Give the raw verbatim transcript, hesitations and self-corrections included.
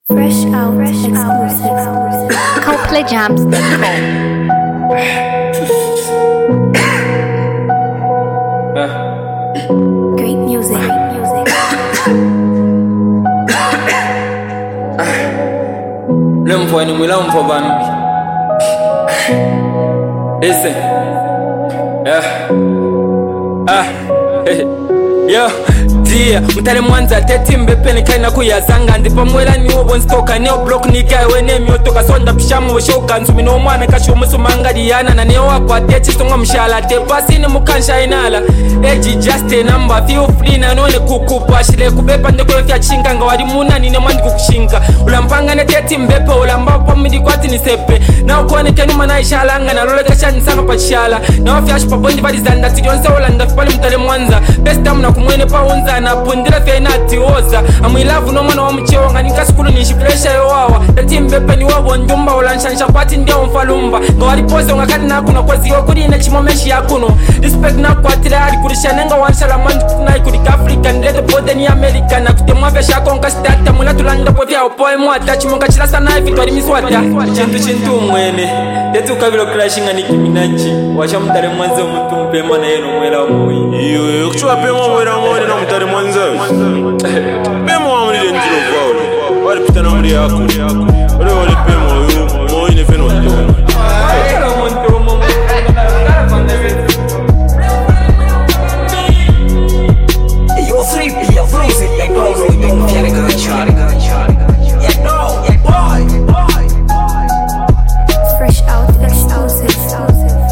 Fresh out, fresh exclusive. Coldplay Jams dot com. Great music, great music. Lempo ni mwilampo bambi. Listen. Yeah. Ah. Yo. Dia, mtale mwanza teti mbepeni kaina kuyazanga ndipo mwela ni ubo nstoka neo block nika wene miotoka sonda pishamu woshoka nsumi no mwana kashi umusu mangaliana na neo wakwa techi songa mshala te pasi ni mukansha inala eji just a number feel free na none kukupa shile kubepa ndeko ya chinga nga wali muna nine mwandi kukushinga ulampanga ne teti mbepe ulamba pa midi kwati ni sepe na ukone kenu mana ishalanga na lole kasha nisanga pa shala na wafyash pa bondi vali zanda tijonsa ulanda fipali mtale mwanza best time na kumwene pa unza na pundira fenati oza amwilavu no mwana wa mcheo nga nikasikulu nishifresha yowawa tati mbepe ni wabo njumba ulanshansha kwati ndia umfalumba nga walipoze ngakati na kuna kwazi wakuri ina chimomeshi ya kuno respect na kwa tila hali kurisha nenga wanshala manji kutunai kurika Afrika nilete pode ni Amerika na kutemwa vya shako nka stata mwila tulanda po vya opoe mwata chimonga chila sana hivi tuwari miswata chintu chintu mwene tetu kabilo crashinga ni kiminachi washa mtare mwanze mtu mpema na yeno mwela mwi iyo yo kuchwa pema mwela mwene na mtare mwanze pema wa mwile njiro kwa ule wali pita na mwili yako